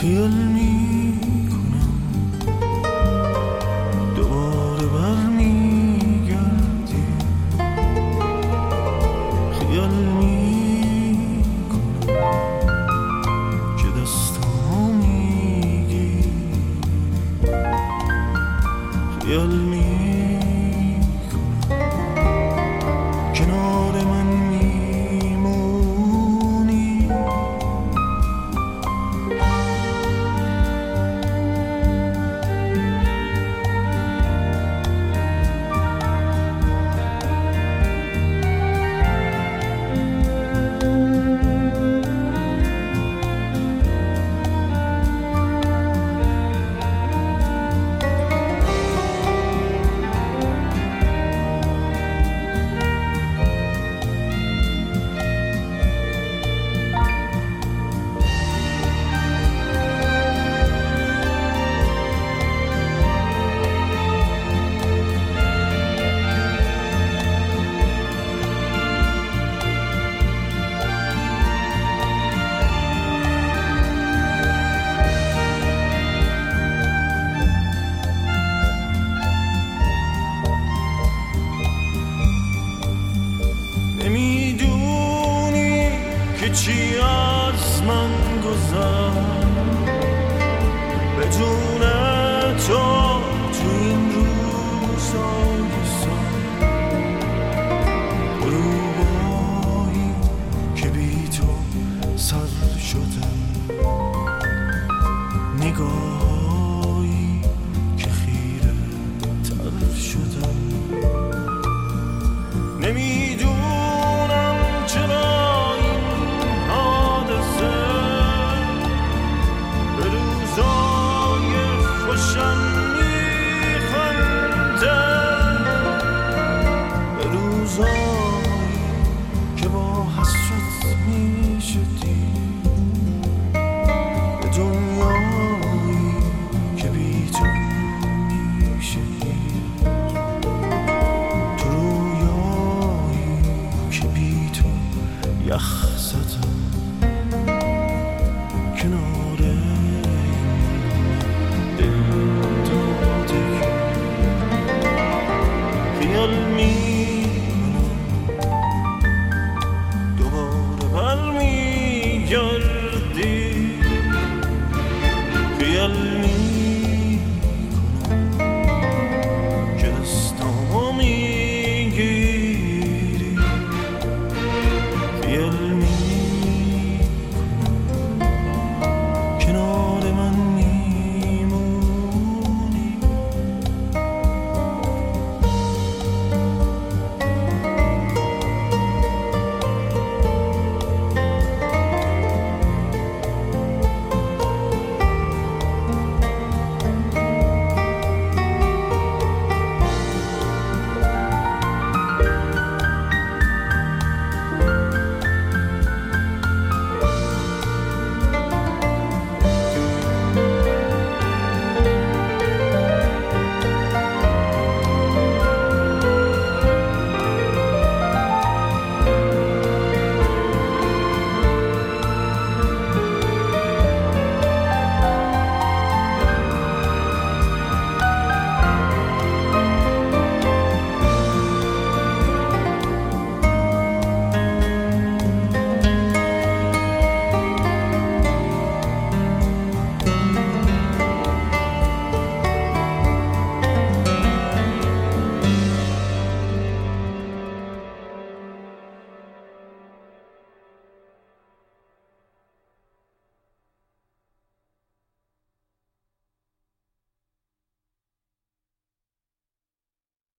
خیال میکنم دوباره برمیگردی، خیال میکنم که دستامو میگی، خیال میکنم کنار من میمونی. نمیدونی که چی از من گذشت بدون تو این روزای سخت، غروبایی که بی تو سر شده، نگاهایی که خیره تر شده. نمیدونم چرا این حادثه به روزای خوشم میخنده، به روزایی که با حسرت میشدی، به دنیایی که بی تو میشدی، تو رویایی که بی تو یخ زدم کنار دل دادگی. خیال میکنم دوباره برمیگردی،